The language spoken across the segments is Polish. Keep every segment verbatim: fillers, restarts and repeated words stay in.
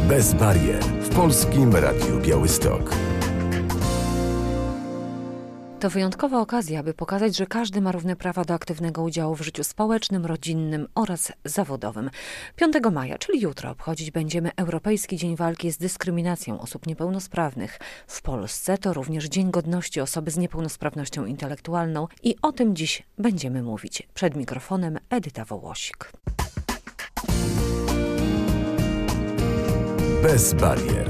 Bez barier w Polskim Radiu Białystok. To wyjątkowa okazja, aby pokazać, że każdy ma równe prawa do aktywnego udziału w życiu społecznym, rodzinnym oraz zawodowym. piątego maja, czyli jutro, obchodzić będziemy Europejski Dzień Walki z Dyskryminacją Osób Niepełnosprawnych. W Polsce to również Dzień Godności Osoby z Niepełnosprawnością Intelektualną i o tym dziś będziemy mówić. Przed mikrofonem Edyta Wołosik. Bez barier.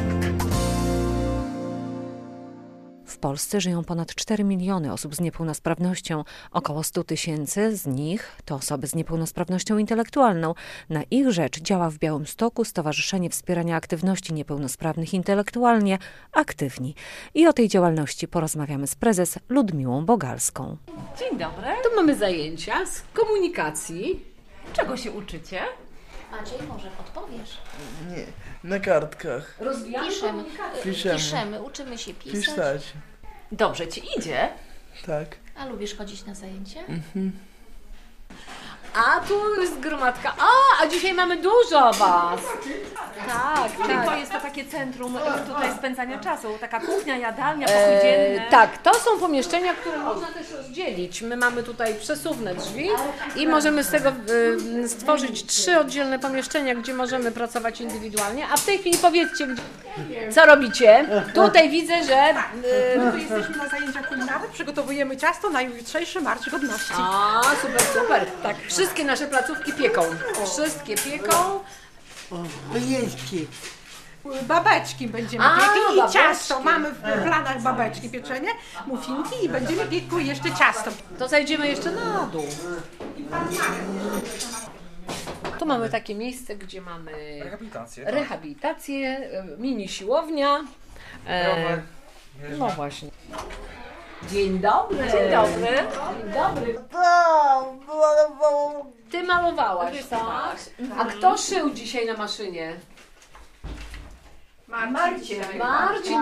W Polsce żyją ponad cztery miliony osób z niepełnosprawnością. Około sto tysięcy z nich to osoby z niepełnosprawnością intelektualną. Na ich rzecz działa w Białymstoku Stowarzyszenie Wspierania Aktywności Niepełnosprawnych Intelektualnie Aktywni. I o tej działalności porozmawiamy z prezes Ludmiłą Bogalską. Dzień dobry. Tu mamy zajęcia z komunikacji. Czego się uczycie? Maciej, może podpowiesz? Nie, na kartkach. Rozwijamy Piszemy, komunikację. Piszemy. piszemy, uczymy się pisać. Pisać, Dobrze ci idzie? tak. A lubisz chodzić na zajęcia? A tu jest gromadka. A, a dzisiaj mamy dużo was. Tak, Czyli to tak. jest to takie centrum e, tutaj spędzania czasu, taka kuchnia, jadalnia, pokój dzienny. E, tak, to są pomieszczenia, które można też rozdzielić. My mamy tutaj przesuwne drzwi i możemy z tego e, stworzyć trzy oddzielne pomieszczenia, gdzie możemy pracować indywidualnie. A w tej chwili powiedzcie, gdzie, co robicie. Tutaj widzę, że... E, My tu jesteśmy na zajęciach kulinarnych, przygotowujemy ciasto na jutrzejszy Marsz Godności. A, super, super. Tak, wszystkie nasze placówki pieką. Wszystkie pieką. Wyjeźdźki. Babeczki będziemy A, piekli i babeczki. ciasto. Mamy w planach babeczki pieczenie, muffinki i będziemy piekły jeszcze ciasto. To zajdziemy jeszcze na dół. Tu mamy takie miejsce, gdzie mamy Rehabilitację. rehabilitację, e, mini siłownia. E, no właśnie. Dzień dobry. Dzień dobry. Dzień dobry. Ty malowałaś, tak? A kto szył dzisiaj na maszynie? Marcie. Marcin.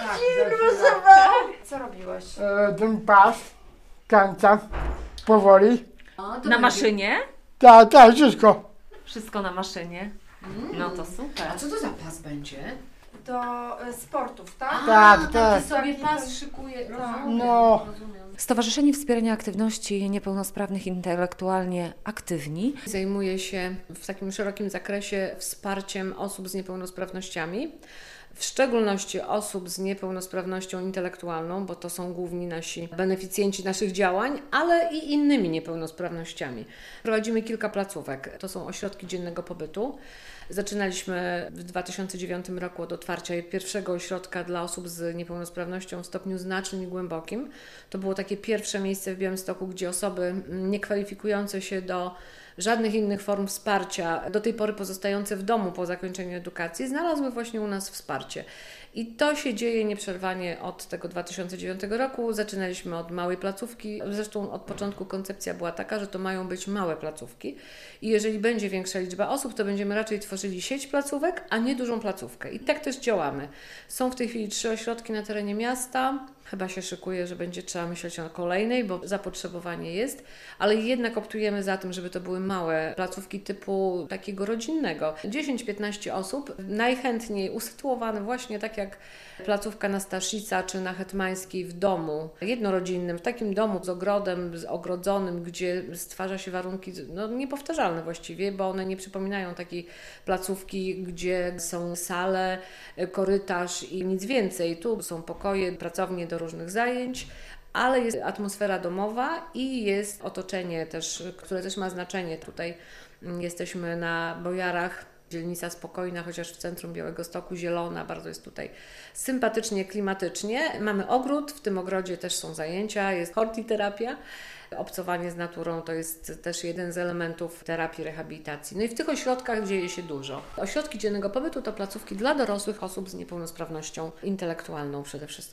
Co robiłeś? E, ten pas, kręcam powoli. A, to Na będzie- maszynie? Tak, tak, wszystko. Wszystko na maszynie. No to super. A co to za pas będzie? Do e, sportów, tak? Tak, A, tak. taki sobie pas szykuje. Rozumiem, No. rozumiem. Stowarzyszenie Wspierania Aktywności Niepełnosprawnych Intelektualnie Aktywni Zajmuje się w takim szerokim zakresie wsparciem osób z niepełnosprawnościami, w szczególności osób z niepełnosprawnością intelektualną, bo to są główni nasi beneficjenci naszych działań, ale i innymi niepełnosprawnościami. Prowadzimy kilka placówek. To są ośrodki dziennego pobytu. Zaczynaliśmy w dwa tysiące dziewiątym roku od otwarcia pierwszego ośrodka dla osób z niepełnosprawnością w stopniu znacznym i głębokim. To było takie pierwsze miejsce w Białymstoku, gdzie osoby niekwalifikujące się do żadnych innych form wsparcia, do tej pory pozostające w domu po zakończeniu edukacji, znalazły właśnie u nas wsparcie. I to się dzieje nieprzerwanie od tego dwa tysiące dziewiątego roku. Zaczynaliśmy od małej placówki. Zresztą od początku koncepcja była taka, że to mają być małe placówki. I jeżeli będzie większa liczba osób, to będziemy raczej tworzyli sieć placówek, a nie dużą placówkę. I tak też działamy. Są w tej chwili trzy ośrodki na terenie miasta. Chyba się szykuje, że będzie trzeba myśleć o kolejnej, bo zapotrzebowanie jest, ale jednak optujemy za tym, żeby to były małe placówki typu takiego rodzinnego. dziesięć piętnaście osób, najchętniej usytuowane właśnie tak jak placówka na Staszica czy na Hetmańskiej w domu jednorodzinnym, w takim domu z ogrodem, z ogrodzonym, gdzie stwarza się warunki no, niepowtarzalne właściwie, bo one nie przypominają takiej placówki, gdzie są sale, korytarz i nic więcej. Tu są pokoje, pracownie do różnych zajęć, ale jest atmosfera domowa i jest otoczenie też, które też ma znaczenie. Tutaj jesteśmy na Bojarach, dzielnica spokojna, chociaż w centrum Białegostoku zielona, bardzo jest tutaj sympatycznie, klimatycznie. Mamy ogród, w tym ogrodzie też są zajęcia, jest hortiterapia. Obcowanie z naturą to jest też jeden z elementów terapii rehabilitacji. No i w tych ośrodkach dzieje się dużo. Ośrodki dziennego pobytu to placówki dla dorosłych osób z niepełnosprawnością intelektualną przede wszystkim.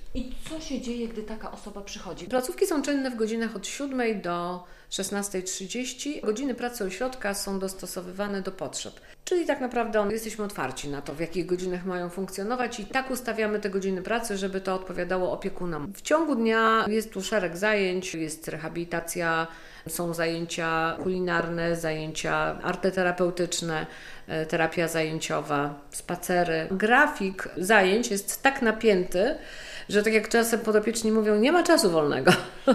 I co się dzieje, gdy taka osoba przychodzi? Placówki są czynne w godzinach od siódmej do szesnastej trzydzieści. Godziny pracy ośrodka są dostosowywane do potrzeb. Czyli tak naprawdę jesteśmy otwarci na to, w jakich godzinach mają funkcjonować i tak ustawiamy te godziny pracy, żeby to odpowiadało opiekunom. W ciągu dnia jest tu szereg zajęć, jest rehabilitacja, są zajęcia kulinarne, zajęcia arteterapeutyczne, terapia zajęciowa, spacery. Grafik zajęć jest tak napięty, że tak jak czasem podopieczni mówią, nie ma czasu wolnego.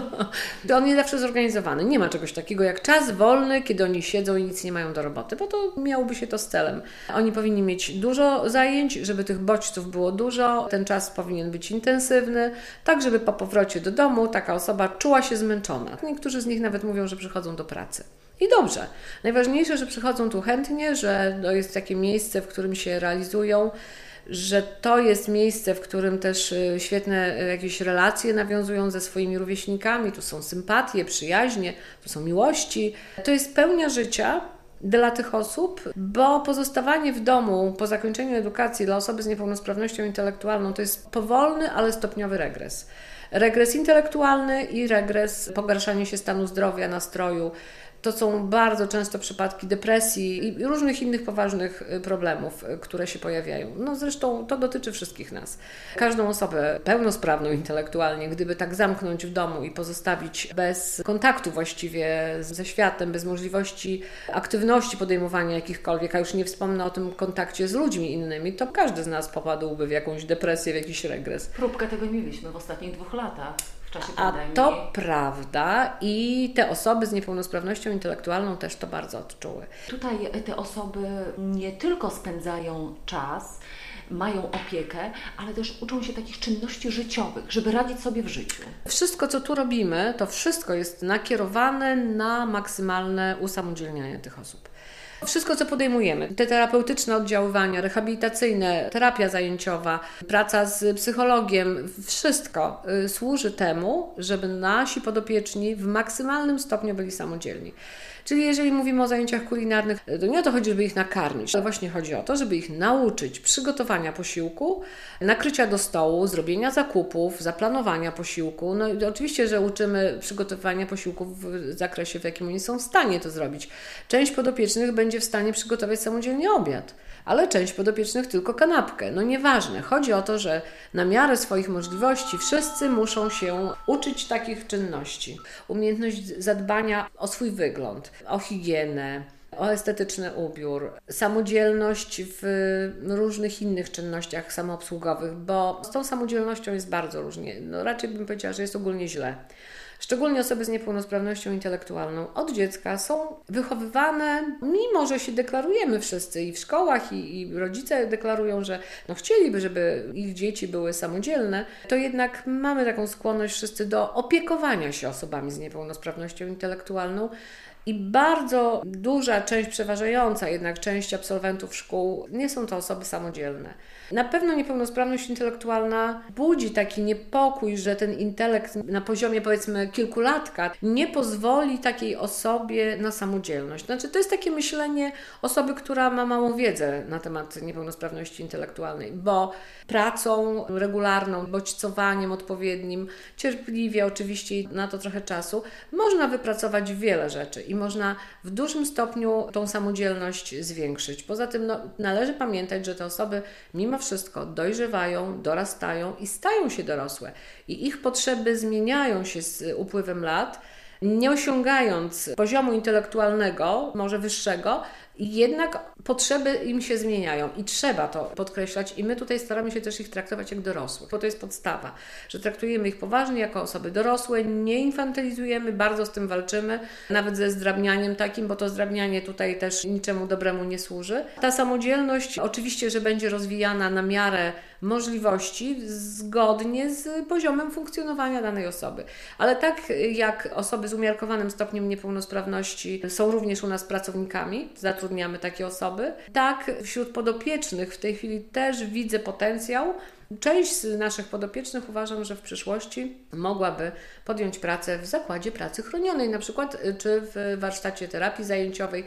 To on nie zawsze zorganizowany. Nie ma czegoś takiego jak czas wolny, kiedy oni siedzą i nic nie mają do roboty, bo to miałoby się to z celem. Oni powinni mieć dużo zajęć, żeby tych bodźców było dużo. Ten czas powinien być intensywny, tak żeby po powrocie do domu taka osoba czuła się zmęczona. Niektórzy z nich nawet mówią, że przychodzą do pracy. I dobrze. Najważniejsze, że przychodzą tu chętnie, że to jest takie miejsce, w którym się realizują, że to jest miejsce, w którym też świetne jakieś relacje nawiązują ze swoimi rówieśnikami, tu są sympatie, przyjaźnie, tu są miłości. To jest pełnia życia dla tych osób, bo pozostawanie w domu po zakończeniu edukacji dla osoby z niepełnosprawnością intelektualną to jest powolny, ale stopniowy regres. Regres intelektualny i regres pogarszania się stanu zdrowia, nastroju. To są bardzo często przypadki depresji i różnych innych poważnych problemów, które się pojawiają. No zresztą to dotyczy wszystkich nas. Każdą osobę pełnosprawną intelektualnie, gdyby tak zamknąć w domu i pozostawić bez kontaktu właściwie ze światem, bez możliwości aktywności podejmowania jakichkolwiek, a już nie wspomnę o tym kontakcie z ludźmi innymi, to każdy z nas popadłby w jakąś depresję, w jakiś regres. Próbkę tego mieliśmy w ostatnich dwóch latach. W czasie A pandemii. to prawda i te osoby z niepełnosprawnością intelektualną też to bardzo odczuły. Tutaj te osoby nie tylko spędzają czas, mają opiekę, ale też uczą się takich czynności życiowych, żeby radzić sobie w życiu. Wszystko, co tu robimy, to wszystko jest nakierowane na maksymalne usamodzielnianie tych osób. Wszystko, co podejmujemy, te terapeutyczne oddziaływania, rehabilitacyjne, terapia zajęciowa, praca z psychologiem, wszystko y, służy temu, żeby nasi podopieczni w maksymalnym stopniu byli samodzielni. Czyli jeżeli mówimy o zajęciach kulinarnych, to nie o to chodzi, żeby ich nakarmić, ale właśnie chodzi o to, żeby ich nauczyć przygotowania posiłku, nakrycia do stołu, zrobienia zakupów, zaplanowania posiłku. No i oczywiście, że uczymy przygotowania posiłków w zakresie, w jakim oni są w stanie to zrobić. Część podopiecznych będzie w stanie przygotować samodzielnie obiad, ale część podopiecznych tylko kanapkę. No nieważne. Chodzi o to, że na miarę swoich możliwości wszyscy muszą się uczyć takich czynności. Umiejętność zadbania o swój wygląd, o higienę, o estetyczny ubiór, samodzielność w różnych innych czynnościach samoobsługowych, bo z tą samodzielnością jest bardzo różnie. No raczej bym powiedziała, że jest ogólnie źle. Szczególnie osoby z niepełnosprawnością intelektualną od dziecka są wychowywane, mimo że się deklarujemy wszyscy i w szkołach, i, i rodzice deklarują, że no chcieliby, żeby ich dzieci były samodzielne, to jednak mamy taką skłonność wszyscy do opiekowania się osobami z niepełnosprawnością intelektualną. I bardzo duża część, przeważająca jednak część absolwentów szkół nie są to osoby samodzielne. Na pewno niepełnosprawność intelektualna budzi taki niepokój, że ten intelekt na poziomie powiedzmy kilkulatka nie pozwoli takiej osobie na samodzielność. Znaczy to jest takie myślenie osoby, która ma małą wiedzę na temat niepełnosprawności intelektualnej, bo pracą regularną, bodźcowaniem odpowiednim, cierpliwie oczywiście na to trochę czasu, można wypracować wiele rzeczy i można w dużym stopniu tą samodzielność zwiększyć. Poza tym no, należy pamiętać, że te osoby mimo wszystko dojrzewają, dorastają i stają się dorosłe. I ich potrzeby zmieniają się z upływem lat, nie osiągając poziomu intelektualnego, może wyższego, i jednak potrzeby im się zmieniają i trzeba to podkreślać i my tutaj staramy się też ich traktować jak dorosłych, bo to jest podstawa, że traktujemy ich poważnie jako osoby dorosłe, nie infantylizujemy, bardzo z tym walczymy, nawet ze zdrabnianiem takim, bo to zdrabnianie tutaj też niczemu dobremu nie służy. Ta samodzielność oczywiście, że będzie rozwijana na miarę możliwości zgodnie z poziomem funkcjonowania danej osoby. Ale tak jak osoby z umiarkowanym stopniem niepełnosprawności są również u nas pracownikami, zatrudniamy takie osoby, tak wśród podopiecznych w tej chwili też widzę potencjał. Część z naszych podopiecznych uważam, że w przyszłości mogłaby podjąć pracę w zakładzie pracy chronionej, na przykład czy w warsztacie terapii zajęciowej,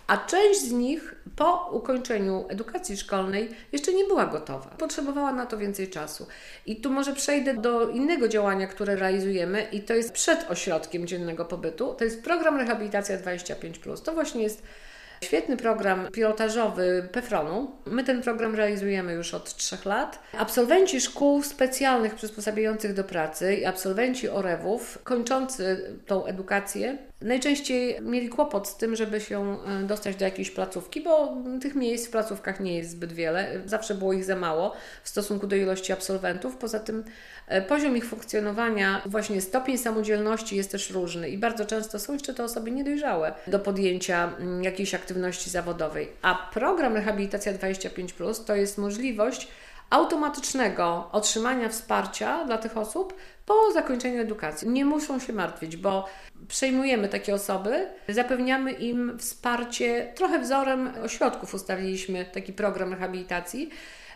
A część z nich po ukończeniu edukacji szkolnej jeszcze nie była gotowa. Potrzebowała na to więcej czasu. I tu może przejdę do innego działania, które realizujemy i to jest przed ośrodkiem dziennego pobytu. To jest program Rehabilitacja dwadzieścia pięć plus. To właśnie jest świetny program pilotażowy PEFRON-u. My ten program realizujemy już od trzech lat. Absolwenci szkół specjalnych przysposabiających do pracy i absolwenci O R E W-ów kończący tą edukację najczęściej mieli kłopot z tym, żeby się dostać do jakiejś placówki, bo tych miejsc w placówkach nie jest zbyt wiele. Zawsze było ich za mało w stosunku do ilości absolwentów. Poza tym poziom ich funkcjonowania, właśnie stopień samodzielności jest też różny i bardzo często są jeszcze te osoby niedojrzałe do podjęcia jakiejś aktywności zawodowej. A program Rehabilitacja dwadzieścia pięć plus to jest możliwość automatycznego otrzymania wsparcia dla tych osób po zakończeniu edukacji. Nie muszą się martwić, bo przejmujemy takie osoby, zapewniamy im wsparcie, trochę wzorem ośrodków ustawiliśmy taki program rehabilitacji,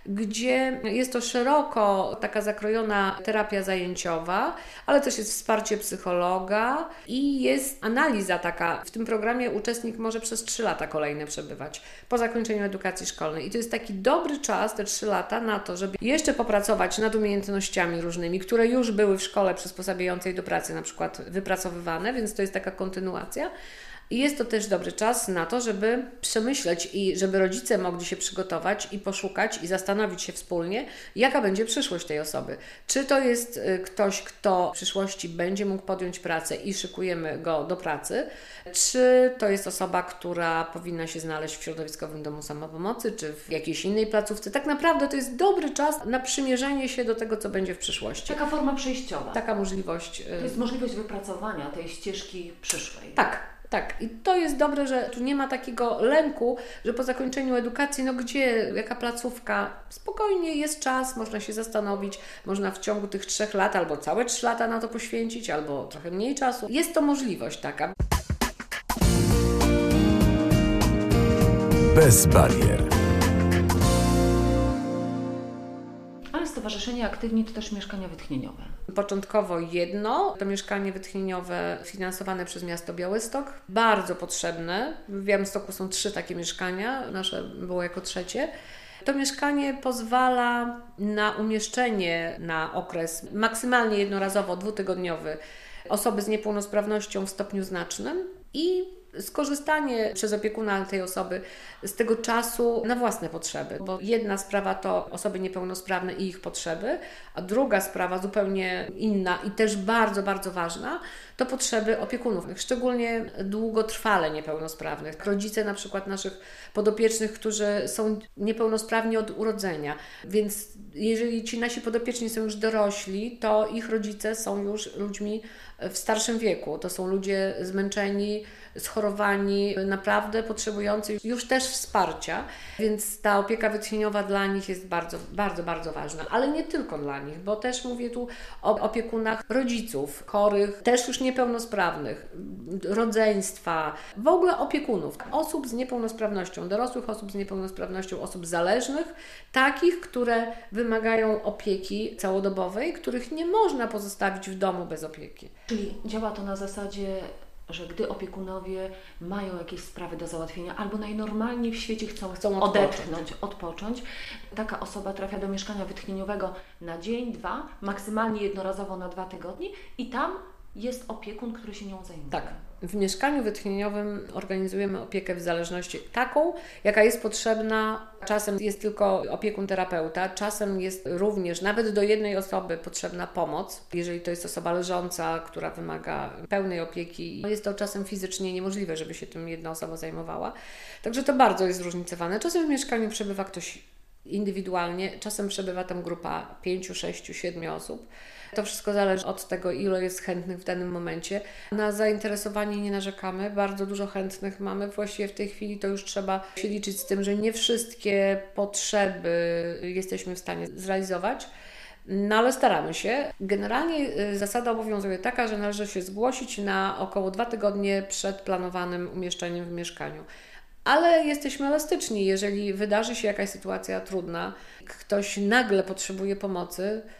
gdzie jest to szeroko taka zakrojona terapia zajęciowa, ale też jest wsparcie psychologa i jest analiza taka. W tym programie uczestnik może przez trzy lata kolejne przebywać po zakończeniu edukacji szkolnej. I to jest taki dobry czas, te trzy lata, na to, żeby jeszcze popracować nad umiejętnościami różnymi, które już były w szkole przysposabiającej do pracy, na przykład wypracowywane, więc to jest taka kontynuacja. I jest to też dobry czas na to, żeby przemyśleć i żeby rodzice mogli się przygotować i poszukać i zastanowić się wspólnie, jaka będzie przyszłość tej osoby. Czy to jest ktoś, kto w przyszłości będzie mógł podjąć pracę i szykujemy go do pracy, czy to jest osoba, która powinna się znaleźć w środowiskowym domu samopomocy, czy w jakiejś innej placówce. Tak naprawdę to jest dobry czas na przymierzenie się do tego, co będzie w przyszłości. Taka forma przejściowa. Taka możliwość. To jest możliwość wypracowania tej ścieżki przyszłej. Tak. Tak, i to jest dobre, że tu nie ma takiego lęku, że po zakończeniu edukacji, no gdzie, jaka placówka, spokojnie jest czas, można się zastanowić, można w ciągu tych trzech lat albo całe trzy lata na to poświęcić, albo trochę mniej czasu. Jest to możliwość taka. Bez barier. Stowarzyszenie Aktywni to też mieszkania wytchnieniowe. Początkowo jedno, to mieszkanie wytchnieniowe finansowane przez miasto Białystok, bardzo potrzebne. W Białymstoku są trzy takie mieszkania, nasze było jako trzecie. To mieszkanie pozwala na umieszczenie na okres maksymalnie jednorazowo dwutygodniowy osoby z niepełnosprawnością w stopniu znacznym i skorzystanie przez opiekuna tej osoby z tego czasu na własne potrzeby, bo jedna sprawa to osoby niepełnosprawne i ich potrzeby, a druga sprawa zupełnie inna i też bardzo, bardzo ważna, to potrzeby opiekunów, szczególnie długotrwale niepełnosprawnych. Rodzice na przykład naszych podopiecznych, którzy są niepełnosprawni od urodzenia, więc jeżeli ci nasi podopieczni są już dorośli, to ich rodzice są już ludźmi w starszym wieku. To są ludzie zmęczeni, schorowani, naprawdę potrzebujący już też wsparcia, więc ta opieka wytchnieniowa dla nich jest bardzo, bardzo, bardzo ważna. Ale nie tylko dla nich, bo też mówię tu o opiekunach rodziców, chorych, też już niepełnosprawnych, rodzeństwa, w ogóle opiekunów, osób z niepełnosprawnością, dorosłych osób z niepełnosprawnością, osób zależnych, takich, które wymagają opieki całodobowej, których nie można pozostawić w domu bez opieki. Czyli działa to na zasadzie, że gdy opiekunowie mają jakieś sprawy do załatwienia albo najnormalniej w świecie chcą, chcą odetchnąć, odpocząć, taka osoba trafia do mieszkania wytchnieniowego na dzień, dwa, maksymalnie jednorazowo na dwa tygodnie i tam jest opiekun, który się nią zajmuje. Tak. W mieszkaniu wytchnieniowym organizujemy opiekę w zależności taką, jaka jest potrzebna. Czasem jest tylko opiekun terapeuta, czasem jest również nawet do jednej osoby potrzebna pomoc. Jeżeli to jest osoba leżąca, która wymaga pełnej opieki, jest to czasem fizycznie niemożliwe, żeby się tym jedna osoba zajmowała. Także to bardzo jest zróżnicowane. Czasem w mieszkaniu przebywa ktoś indywidualnie, czasem przebywa tam grupa pięciu, sześciu, siedmiu osób. To wszystko zależy od tego, ile jest chętnych w danym momencie. Na zainteresowanie nie narzekamy, bardzo dużo chętnych mamy. Właściwie w tej chwili to już trzeba się liczyć z tym, że nie wszystkie potrzeby jesteśmy w stanie zrealizować, no ale staramy się. Generalnie zasada obowiązuje taka, że należy się zgłosić na około dwa tygodnie przed planowanym umieszczeniem w mieszkaniu. Ale jesteśmy elastyczni, jeżeli wydarzy się jakaś sytuacja trudna, ktoś nagle potrzebuje pomocy,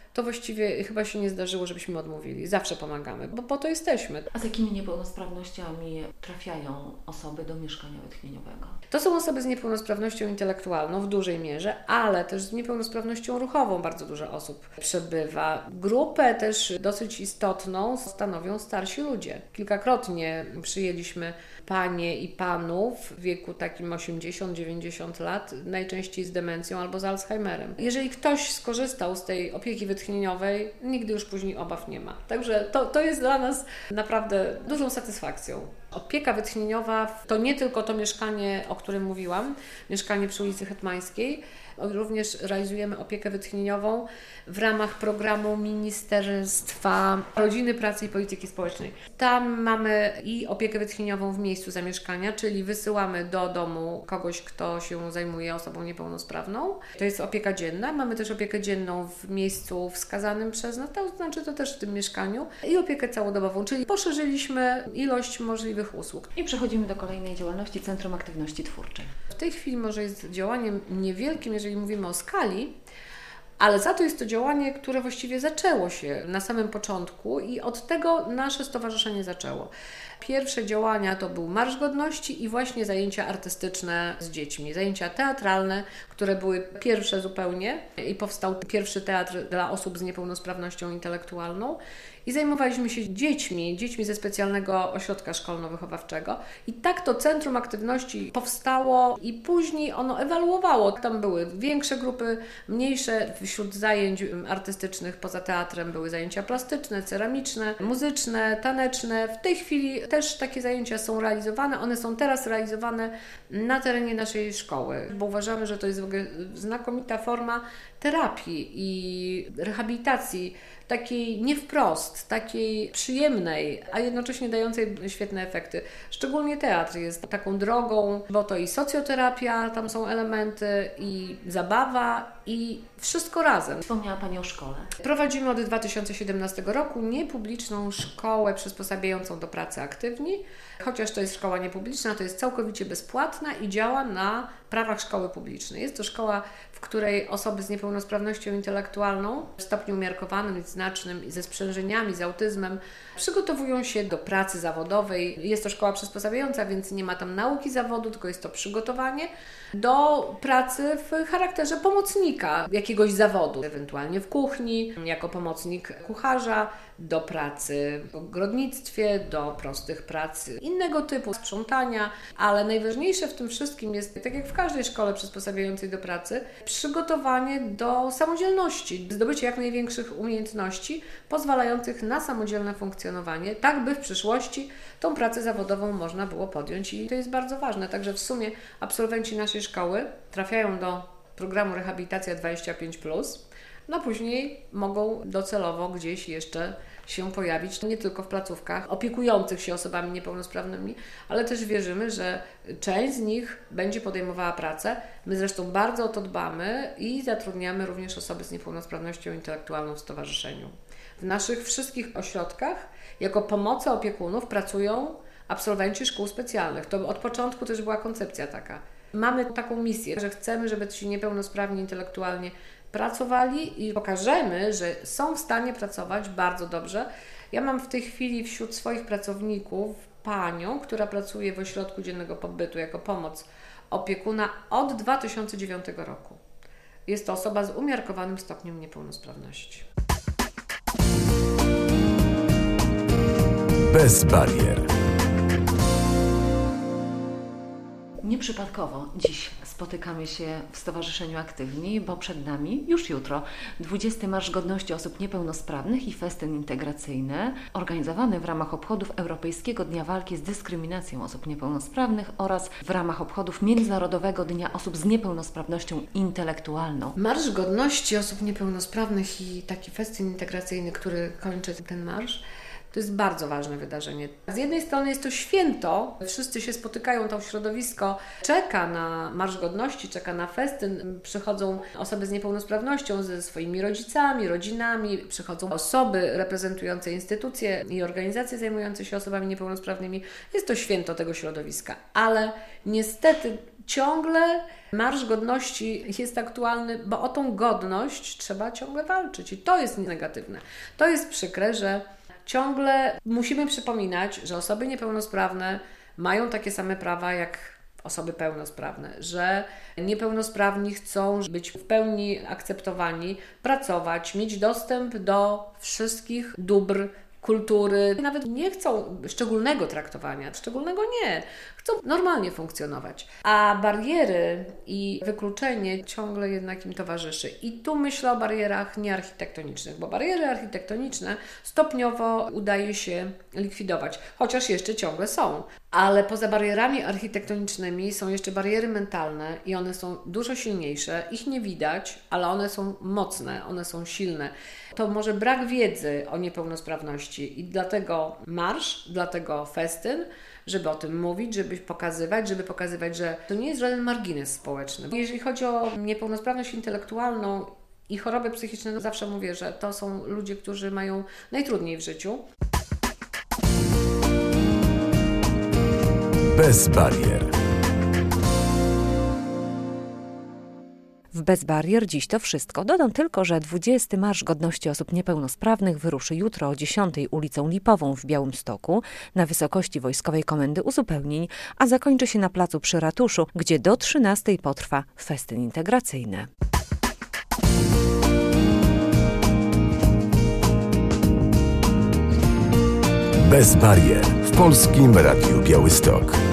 to właściwie chyba się nie zdarzyło, żebyśmy odmówili. Zawsze pomagamy, bo po to jesteśmy. A z jakimi niepełnosprawnościami trafiają osoby do mieszkania wytchnieniowego? To są osoby z niepełnosprawnością intelektualną w dużej mierze, ale też z niepełnosprawnością ruchową bardzo dużo osób przebywa. Grupę też dosyć istotną stanowią starsi ludzie. Kilkakrotnie przyjęliśmy panie i panów w wieku takim osiemdziesiąt dziewięćdziesiąt lat, najczęściej z demencją albo z Alzheimerem. Jeżeli ktoś skorzystał z tej opieki wytchnieniowej, nigdy już później obaw nie ma. Także to, to jest dla nas naprawdę dużą satysfakcją. Opieka wytchnieniowa to nie tylko to mieszkanie, o którym mówiłam, mieszkanie przy ulicy Hetmańskiej. Również realizujemy opiekę wytchnieniową w ramach programu Ministerstwa Rodziny, Pracy i Polityki Społecznej. Tam mamy i opiekę wytchnieniową w miejscu zamieszkania, czyli wysyłamy do domu kogoś, kto się zajmuje osobą niepełnosprawną. To jest opieka dzienna. Mamy też opiekę dzienną w miejscu wskazanym przez nas, to znaczy to też w tym mieszkaniu, i opiekę całodobową, czyli poszerzyliśmy ilość możliwych usług. I przechodzimy do kolejnej działalności, Centrum Aktywności Twórczej. W tej chwili może jest działaniem niewielkim, jeżeli mówimy o skali, ale za to jest to działanie, które właściwie zaczęło się na samym początku i od tego nasze stowarzyszenie zaczęło. Pierwsze działania to był Marsz Godności i właśnie zajęcia artystyczne z dziećmi, zajęcia teatralne, które były pierwsze zupełnie i powstał pierwszy teatr dla osób z niepełnosprawnością intelektualną. I zajmowaliśmy się dziećmi, dziećmi ze specjalnego ośrodka szkolno-wychowawczego. I tak to Centrum Aktywności powstało i później ono ewaluowało. Tam były większe grupy, mniejsze. Wśród zajęć artystycznych poza teatrem były zajęcia plastyczne, ceramiczne, muzyczne, taneczne. W tej chwili też takie zajęcia są realizowane. One są teraz realizowane na terenie naszej szkoły, bo uważamy, że to jest w ogóle znakomita forma terapii i rehabilitacji, takiej nie wprost, takiej przyjemnej, a jednocześnie dającej świetne efekty. Szczególnie teatr jest taką drogą, bo to i socjoterapia, tam są elementy, i zabawa, i wszystko razem. Wspomniała Pani o szkole. Prowadzimy od dwa tysiące siedemnastego roku niepubliczną szkołę przysposabiającą do pracy aktywni. Chociaż to jest szkoła niepubliczna, to jest całkowicie bezpłatna i działa na prawach szkoły publicznej. Jest to szkoła, w której osoby z niepełnosprawnością intelektualną w stopniu umiarkowanym, znacznym, ze sprzężeniami, z autyzmem przygotowują się do pracy zawodowej. Jest to szkoła przysposabiająca, więc nie ma tam nauki zawodu, tylko jest to przygotowanie do pracy w charakterze pomocnika jakiegoś zawodu, ewentualnie w kuchni, jako pomocnik kucharza, do pracy w ogrodnictwie, do prostych prac innego typu, sprzątania, ale najważniejsze w tym wszystkim jest, tak jak w każdej szkole przysposabiającej do pracy, przygotowanie do samodzielności, zdobycie jak największych umiejętności pozwalających na samodzielne funkcjonowanie, tak by w przyszłości tą pracę zawodową można było podjąć i to jest bardzo ważne. Także w sumie absolwenci naszej szkoły trafiają do programu Rehabilitacja dwadzieścia pięć plus, no później mogą docelowo gdzieś jeszcze się pojawić, nie tylko w placówkach opiekujących się osobami niepełnosprawnymi, ale też wierzymy, że część z nich będzie podejmowała pracę. My zresztą bardzo o to dbamy i zatrudniamy również osoby z niepełnosprawnością intelektualną w stowarzyszeniu. W naszych wszystkich ośrodkach jako pomocy opiekunów pracują absolwenci szkół specjalnych. To od początku też była koncepcja taka. Mamy taką misję, że chcemy, żeby ci niepełnosprawni intelektualnie pracowali i pokażemy, że są w stanie pracować bardzo dobrze. Ja mam w tej chwili wśród swoich pracowników panią, która pracuje w ośrodku dziennego pobytu jako pomoc opiekuna od dwa tysiące dziewiątego roku. Jest to osoba z umiarkowanym stopniem niepełnosprawności. Bez barier. Nieprzypadkowo dziś spotykamy się w Stowarzyszeniu Aktywni, bo przed nami już jutro dwudziesty Marsz Godności Osób Niepełnosprawnych i festyn integracyjny organizowany w ramach obchodów Europejskiego Dnia Walki z Dyskryminacją Osób Niepełnosprawnych oraz w ramach obchodów Międzynarodowego Dnia Osób z Niepełnosprawnością Intelektualną. Marsz Godności Osób Niepełnosprawnych i taki festyn integracyjny, który kończy ten marsz, to jest bardzo ważne wydarzenie. Z jednej strony jest to święto, wszyscy się spotykają, to środowisko czeka na Marsz Godności, czeka na festyn, przychodzą osoby z niepełnosprawnością ze swoimi rodzicami, rodzinami, przychodzą osoby reprezentujące instytucje i organizacje zajmujące się osobami niepełnosprawnymi. Jest to święto tego środowiska, ale niestety ciągle Marsz Godności jest aktualny, bo o tą godność trzeba ciągle walczyć i to jest negatywne. To jest przykre, że ciągle musimy przypominać, że osoby niepełnosprawne mają takie same prawa jak osoby pełnosprawne, że niepełnosprawni chcą być w pełni akceptowani, pracować, mieć dostęp do wszystkich dóbr, kultury. Nawet nie chcą szczególnego traktowania, szczególnego nie. Chcą normalnie funkcjonować. A bariery i wykluczenie ciągle jednak im towarzyszy. I tu myślę o barierach niearchitektonicznych, bo bariery architektoniczne stopniowo udaje się likwidować, chociaż jeszcze ciągle są. Ale poza barierami architektonicznymi są jeszcze bariery mentalne i one są dużo silniejsze. Ich nie widać, ale one są mocne, one są silne. To może brak wiedzy o niepełnosprawności i dlatego marsz, dlatego festyn, żeby o tym mówić, żeby pokazywać, żeby pokazywać, że to nie jest żaden margines społeczny. Jeżeli chodzi o niepełnosprawność intelektualną i choroby psychiczne, to zawsze mówię, że to są ludzie, którzy mają najtrudniej w życiu. Bez barier. W Bez Barier dziś to wszystko. Dodam tylko, że dwudziesty Marsz Godności Osób Niepełnosprawnych wyruszy jutro o dziesiątej ulicą Lipową w Białymstoku na wysokości Wojskowej Komendy Uzupełnień, a zakończy się na placu przy ratuszu, gdzie do trzynastej potrwa festyn integracyjny. Bez barier w Polskim Radiu Białystok.